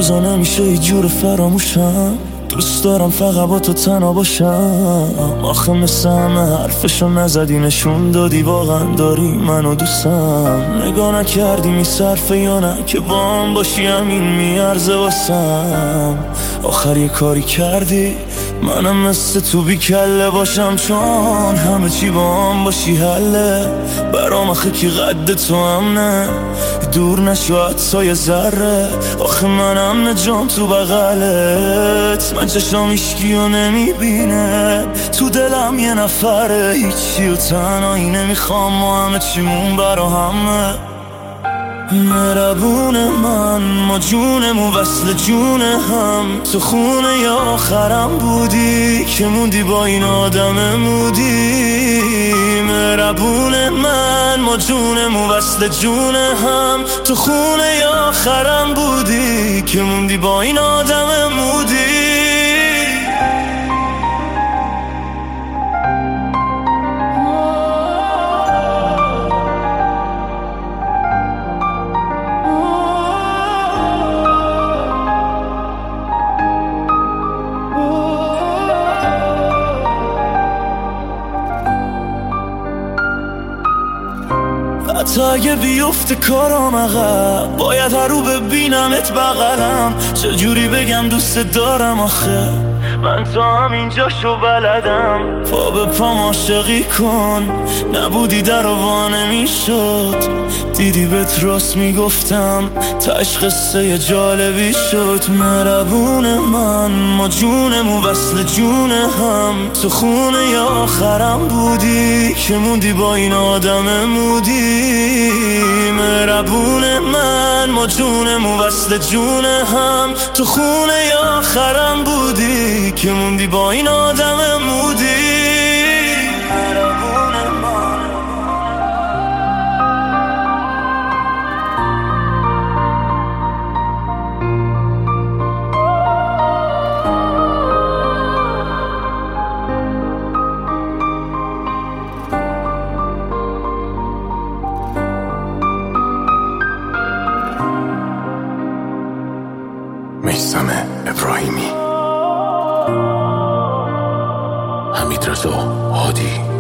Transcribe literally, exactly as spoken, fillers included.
روزا نمیشه یه جور فراموشم، دوست دارم فقط با تو تنها باشم. آخه مثل همه حرفشو نزدی، نشون دادی واقعا داری منو دوستم. نگاه نکردی میصرفه یا نه که با هم باشی همین میارزه واسم. آخر یه کاری کردی منم مثل تو بی کله باشم، چون همه چی با هم باشی حله برام. آخه کی قد تو هم نه دور نشو حتی یه ذره. آخه منم نجام تو بغلت، من چشم ایشکی و نمیبینه، تو دلم یه نفره هیچی و تنهایی نمیخوام و همه چیمون برا همه. مهربون من ما جونمون وصل جون هم، تو خونه یا آخرم بودی که موندی با این آدم مودی. مهربون من ما جونمون وصل جون هم، تو خونه یا آخرم بودی که موندی با این آدم مودی. حتی اگه بیفته کارام عقب، باید هر رو ببینمت بغلم. چجوری بگم دوست دارم آخه من تا همینجاشو بلدم. پا به پام عاشقی کن، نبودی در و نمیشد، دیدی بهت راست میگفتم، تاش قصه جالبی شد. مهربون من ما جونمون وصل جون هم، تو خونه یا آخرم بودی که موندی با این آدم مودی. مهربون من ما جونمون وصل جون هم، تو خونه یا آخرم بودی که موندی با این آدم مودی. میثم ابراهیمی، حمیدرضا هادی.